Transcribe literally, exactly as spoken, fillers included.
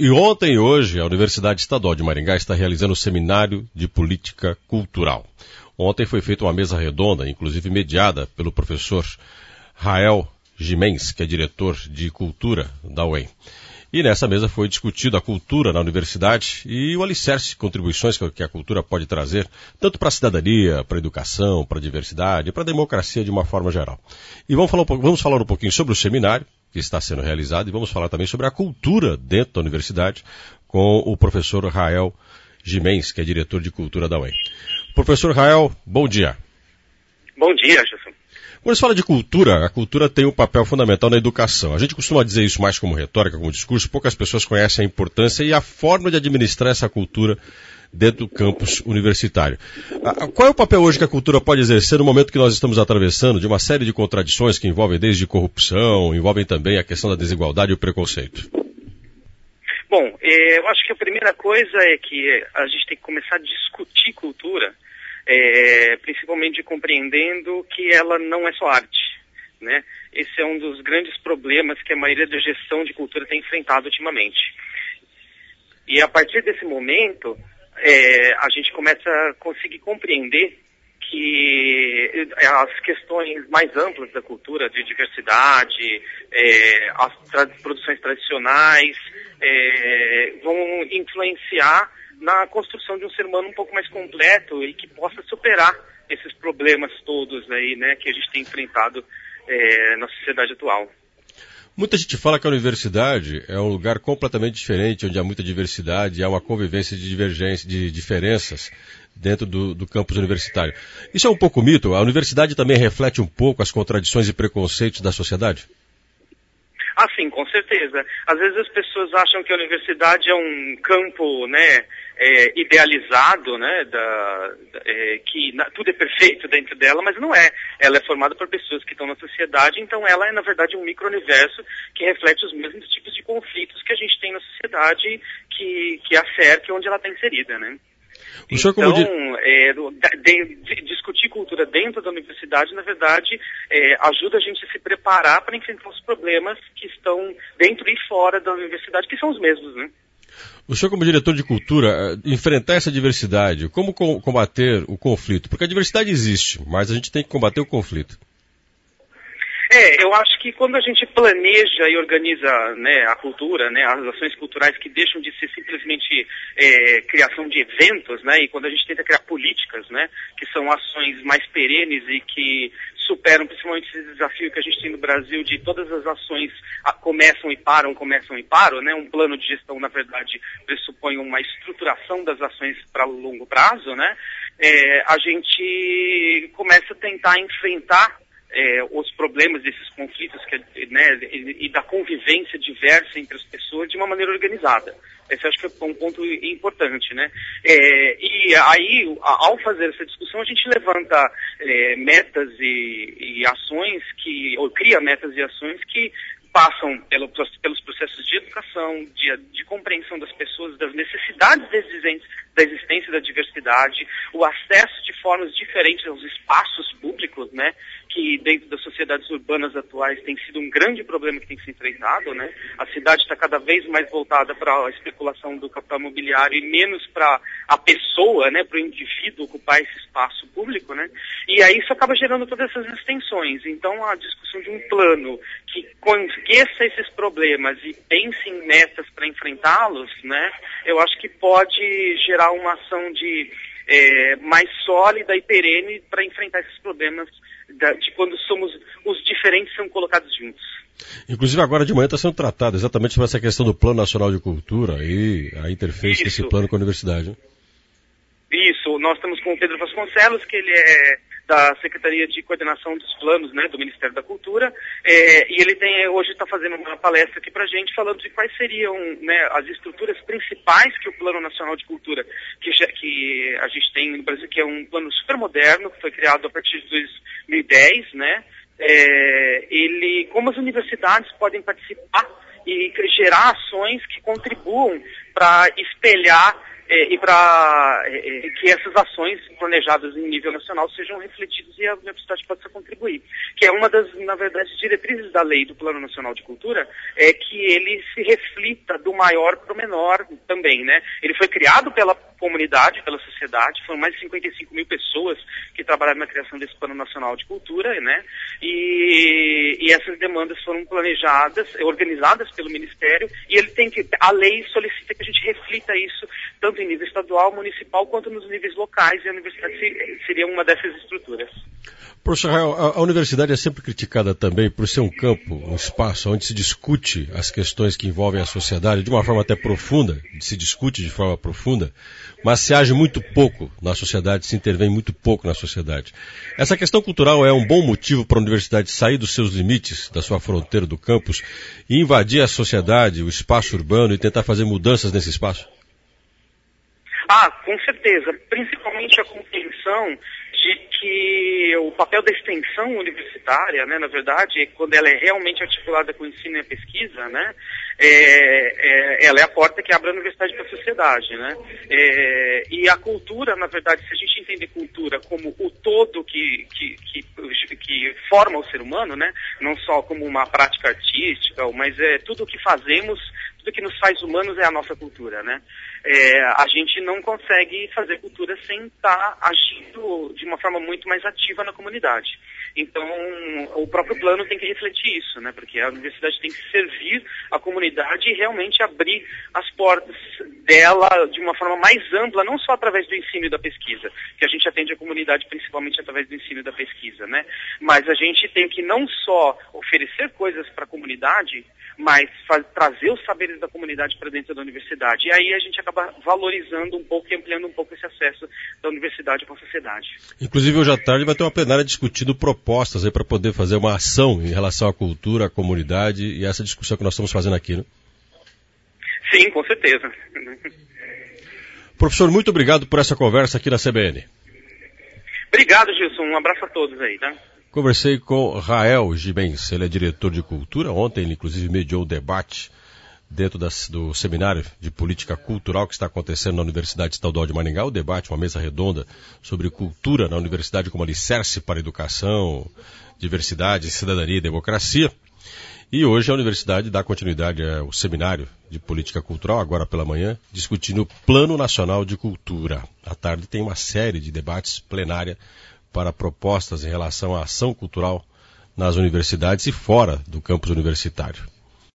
E ontem e hoje, a Universidade Estadual de Maringá está realizando o Seminário de Política Cultural. Ontem foi feita uma mesa redonda, inclusive mediada pelo professor Rael Gimens, que é diretor de Cultura da U E M. E nessa mesa foi discutida a cultura na universidade e o alicerce, contribuições que a cultura pode trazer, tanto para a cidadania, para a educação, para a diversidade, para a democracia de uma forma geral. E vamos falar, um pouco, vamos falar um pouquinho sobre o seminário que está sendo realizado e vamos falar também sobre a cultura dentro da universidade com o professor Rael Gimens, que é diretor de Cultura da U E M. Professor Rael, bom dia. Bom dia, Gilson. Quando se fala de cultura, a cultura tem um papel fundamental na educação. A gente costuma dizer isso mais como retórica, como discurso, poucas pessoas conhecem a importância e a forma de administrar essa cultura dentro do campus universitário. Qual é o papel hoje que a cultura pode exercer no momento que nós estamos atravessando de uma série de contradições que envolvem desde corrupção, envolvem também a questão da desigualdade e o preconceito? Bom, eu acho que a primeira coisa é que a gente tem que começar a discutir cultura, É, principalmente compreendendo que ela não é só arte, né? Esse é um dos grandes problemas que a maioria da gestão de cultura tem enfrentado ultimamente. E a partir desse momento, é, a gente começa a conseguir compreender que as questões mais amplas da cultura, de diversidade, é, as tra- produções tradicionais, é, vão influenciar na construção de um ser humano um pouco mais completo e que possa superar esses problemas todos aí, né, que a gente tem enfrentado é, na sociedade atual. Muita gente fala que a universidade é um lugar completamente diferente, onde há muita diversidade, há uma convivência de divergência, de diferenças dentro do, do campus universitário. Isso é um pouco mito? A universidade também reflete um pouco as contradições e preconceitos da sociedade? Ah, sim, com certeza. Às vezes as pessoas acham que a universidade é um campo, né, é, idealizado, né, da, da, é, que na, tudo é perfeito dentro dela, mas não é. Ela é formada por pessoas que estão na sociedade, então ela é, na verdade, um micro-universo que reflete os mesmos tipos de conflitos que a gente tem na sociedade que, que a cerca onde ela está inserida, né? O senhor, então, como de... é, de, de, discutir cultura dentro da universidade, na verdade, é, ajuda a gente a se preparar para enfrentar os problemas que estão dentro e fora da universidade, que são os mesmos, né? O senhor, como diretor de cultura, enfrentar essa diversidade, como combater o conflito? Porque a diversidade existe, mas a gente tem que combater o conflito. É, eu acho que quando a gente planeja e organiza, né, a cultura, né, as ações culturais que deixam de ser simplesmente é, criação de eventos, né, e quando a gente tenta criar políticas, né, que são ações mais perenes e que superam principalmente esse desafio que a gente tem no Brasil de todas as ações a, começam e param, começam e param, né, um plano de gestão, na verdade, pressupõe uma estruturação das ações para longo prazo, né, é, a gente começa a tentar enfrentar É, os problemas desses conflitos, que, né, e, e da convivência diversa entre as pessoas de uma maneira organizada. Esse acho que é um ponto importante, né? É, e aí, ao fazer essa discussão, a gente levanta é, metas e, e ações que, ou cria metas e ações que passam pelo, pelos processos de educação, de, de compreensão das pessoas, das necessidades da existência, da existência da diversidade, o acesso de formas diferentes aos espaços públicos, né, que dentro das sociedades urbanas atuais tem sido um grande problema que tem que ser enfrentado, né? A cidade está cada vez mais voltada para a especulação do capital imobiliário e menos para a pessoa, né, para o indivíduo ocupar esse espaço público, né? E aí isso acaba gerando todas essas extensões. Então a discussão de um plano que conheça esses problemas e pense em metas para enfrentá-los, né, eu acho que pode gerar uma ação de é, mais sólida e perene para enfrentar esses problemas da, de quando somos os diferentes são colocados juntos. Inclusive agora de manhã está sendo tratado exatamente sobre essa questão do Plano Nacional de Cultura e a interface desse plano com a universidade. Né? Isso, nós estamos com o Pedro Vasconcelos, que ele é da Secretaria de Coordenação dos Planos, né, do Ministério da Cultura, é, e ele tem, hoje está fazendo uma palestra aqui para a gente falando de quais seriam, né, as estruturas principais que o Plano Nacional de Cultura, que, já, que a gente tem no Brasil, que é um plano super moderno, que foi criado a partir de dois mil e dez, né, é, ele, como as universidades podem participar e gerar ações que contribuam para espelhar é, e para é, que essas ações planejadas em nível nacional sejam refletidas e a universidade possa contribuir. Que é uma das, na verdade, diretrizes da lei do Plano Nacional de Cultura, é que ele se reflita do maior para o menor também, né? Ele foi criado pela comunidade, pela sociedade, foram mais de cinquenta e cinco mil pessoas que trabalharam na criação desse Plano Nacional de Cultura, né? E, e essas demandas foram planejadas, organizadas pelo Ministério, e ele tem que, a lei solicita que a gente reflita isso tanto em nível estadual, municipal, quanto nos níveis locais, e a universidade seria uma dessas estruturas. Professor Rael, a, a universidade é sempre criticada também por ser um campo, um espaço onde se discute as questões que envolvem a sociedade de uma forma até profunda, se discute de forma profunda, mas se age muito pouco na sociedade, se intervém muito pouco na sociedade. Essa questão cultural é um bom motivo para a universidade sair dos seus limites, da sua fronteira do campus, e invadir a sociedade, o espaço urbano, e tentar fazer mudanças nesse espaço? Ah, com certeza. Principalmente a compreensão de que o papel da extensão universitária, né, na verdade, quando ela é realmente articulada com o ensino e a pesquisa, né, é, é, ela é a porta que abre a universidade para a sociedade, né, é, e a cultura, na verdade, se a gente entender cultura como o todo que, que, que, que forma o ser humano, né, não só como uma prática artística, mas é tudo o que fazemos, tudo que nos faz humanos é a nossa cultura, né? É, a gente não consegue fazer cultura sem estar agindo de uma forma muito mais ativa na comunidade. Então, o próprio plano tem que refletir isso, né? Porque a universidade tem que servir a comunidade e realmente abrir as portas dela de uma forma mais ampla, não só através do ensino e da pesquisa, que a gente atende a comunidade principalmente através do ensino e da pesquisa, né? Mas a gente tem que não só oferecer coisas para a comunidade, mas faz, trazer os saberes da comunidade para dentro da universidade. E aí a gente acaba valorizando um pouco e ampliando um pouco esse acesso da universidade com a sociedade. Inclusive, hoje à tarde vai ter uma plenária discutindo propostas aí para poder fazer uma ação em relação à cultura, à comunidade, e essa discussão que nós estamos fazendo aqui, né? Sim, com certeza. Professor, muito obrigado por essa conversa aqui na C B N. Obrigado, Gilson. Um abraço a todos aí, tá? Conversei com Rael Gimens, ele é diretor de cultura. Ontem ele inclusive mediou o debate dentro das, do seminário de política cultural que está acontecendo na Universidade Estadual de Maringá. O debate, uma mesa redonda sobre cultura na universidade como alicerce para a educação, diversidade, cidadania e democracia. E hoje a universidade dá continuidade ao seminário de política cultural, agora pela manhã, discutindo o Plano Nacional de Cultura. À tarde tem uma série de debates plenária para propostas em relação à ação cultural nas universidades e fora do campus universitário.